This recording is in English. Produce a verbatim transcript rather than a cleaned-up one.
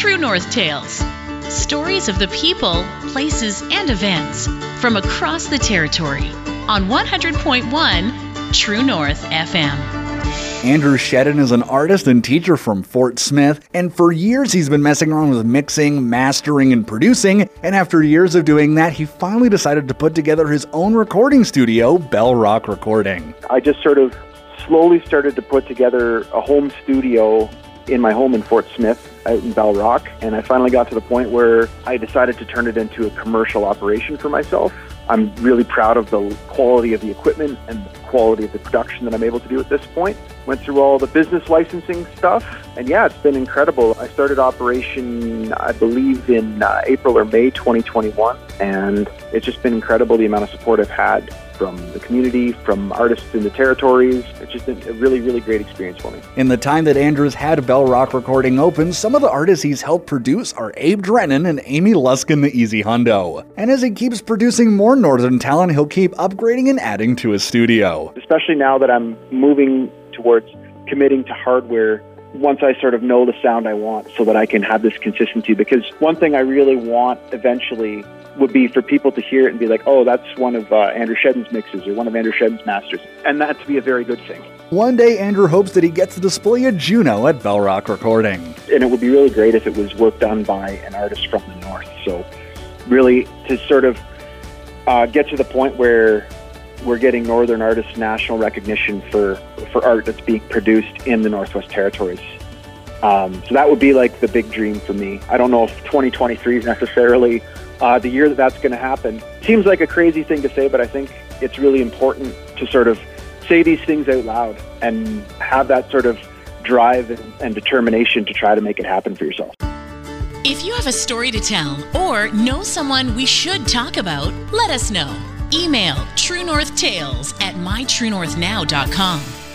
True North Tales. Stories of the people, places, and events from across the territory on one hundred point one True North F M. Andrew Shedden is an artist and teacher from Fort Smith, and for years he's been messing around with mixing, mastering, and producing, and after years of doing that, he finally decided to put together his own recording studio, Bell Rock Recording. I just sort of slowly started to put together a home studio in my home in Fort Smith out in Bell Rock, and I finally got to the point where I decided to turn it into a commercial operation for myself. I'm really proud of the quality of the equipment and the quality of the production that I'm able to do at this point. Went through all the business licensing stuff, and yeah, it's been incredible. I started operation, I believe, in uh, April or May twenty twenty-one, and it's just been incredible the amount of support I've had from the community, from artists in the territories. It's just been a really, really great experience for me. In the time that Andrew's had Bell Rock Recording open, some of the artists he's helped produce are Abe Drennan and Amy Luskin, the Easy Hundo. And as he keeps producing more Northern talent, he'll keep upgrading and adding to his studio. Especially now that I'm moving towards committing to hardware once I sort of know the sound I want, so that I can have this consistency. Because one thing I really want eventually would be for people to hear it and be like, oh, that's one of uh, Andrew Shedden's mixes or one of Andrew Shedden's masters. And that to be a very good thing. One day, Andrew hopes that he gets to display a Juno at Bell Rock Recording. And it would be really great if it was work done by an artist from the North. So really to sort of uh, get to the point where we're getting Northern artists national recognition for, for art that's being produced in the Northwest Territories. Um, so that would be like the big dream for me. I don't know if twenty twenty-three is necessarily uh, the year that that's going to happen. Seems like a crazy thing to say, but I think it's really important to sort of say these things out loud and have that sort of drive and, and determination to try to make it happen for yourself. If you have a story to tell or know someone we should talk about, let us know. Email true north tales at my true north now dot com.